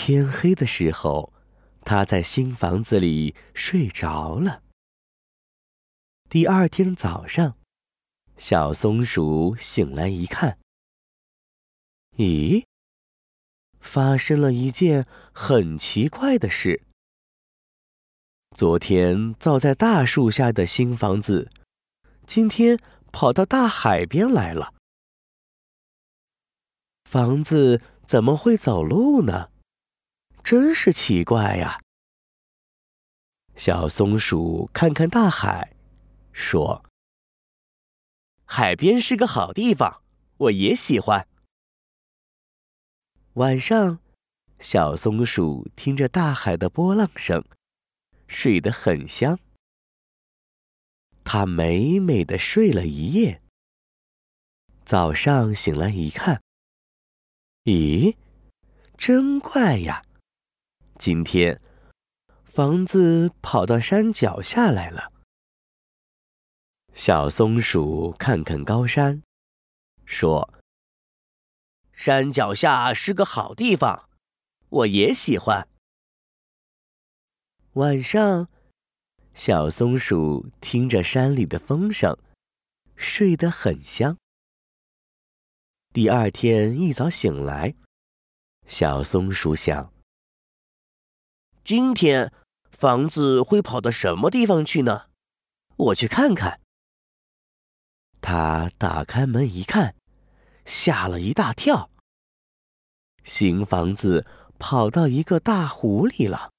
天黑的时候，他在新房子里睡着了。第二天早上，小松鼠醒来一看，咦，发生了一件很奇怪的事。昨天造在大树下的新房子，今天跑到大海边来了。房子怎么会走路呢？真是奇怪呀！小松鼠看看大海，说：“海边是个好地方，我也喜欢。”晚上，小松鼠听着大海的波浪声，睡得很香。它美美地睡了一夜。早上醒来一看，咦，真怪呀！今天房子跑到山脚下来了。小松鼠看看高山，说：“山脚下是个好地方，我也喜欢。”晚上，小松鼠听着山里的风声，睡得很香。第二天一早醒来，小松鼠想：今天房子会跑到什么地方去呢？我去看看。它打开门一看，吓了一大跳。新房子跑到一个大湖里了。